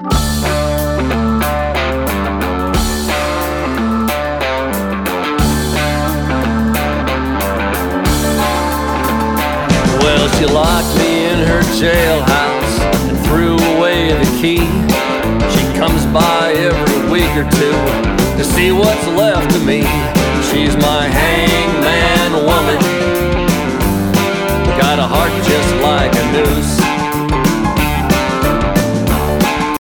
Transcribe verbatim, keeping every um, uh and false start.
Well, she locked me in her jailhouse and threw away the key. She comes by every week or two to see what's left of me. She's my hangman